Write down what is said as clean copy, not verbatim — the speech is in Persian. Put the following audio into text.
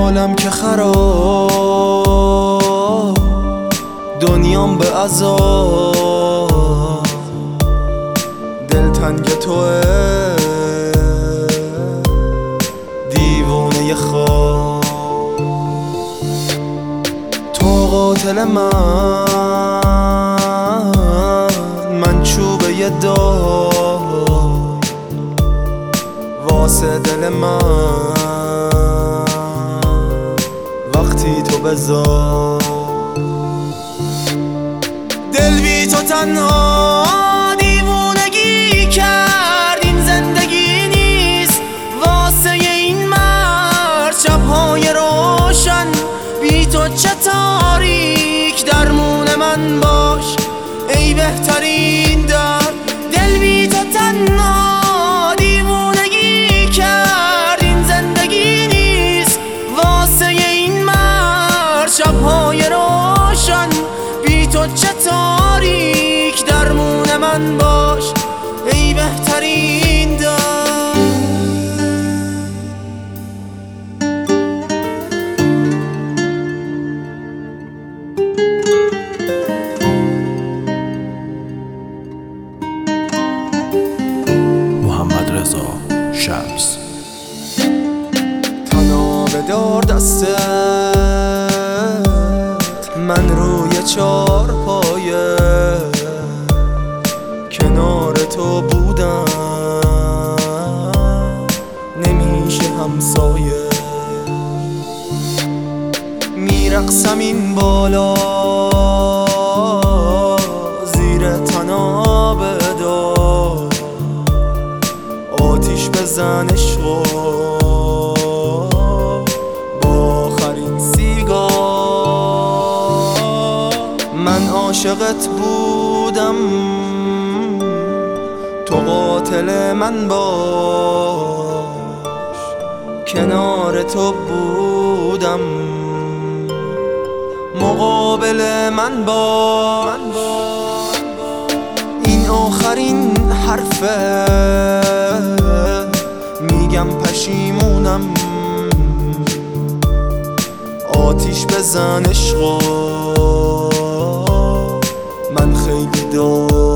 حالم که خراب، دنیام به عذاب، دلتنگ توه دیوونه خواب. تو قاتل من چوبه ی دار واسه دل من وقتی تو بذار. دل بی تو تنها دیوونگی کرد، این زندگی نیست واسه این مرد. شبهای روشن بی تو چه تاریک، درمون من باش ای بهترین درد. دل بی تو تنها دیوونگی کرد، این زندگی نیست واسه این مرد. شبهای روشن بی تو چه تاریک، درمون من باش ای بهترین درد. محمد رضا شمس. تنها بدار دستت من روی چارپایه، کنار تو بودم نمیشه همسایه. میرقصم این بالا زیر طناب دار، آتیش بزن عشقو با آخرین سیگار. من عاشقت بودم تو قاتل من باش، کنار تو بودم مقابل من باش. این آخرین حرفه میگم پشیمونم، آتیش بزن عشقو من خیلی دارم.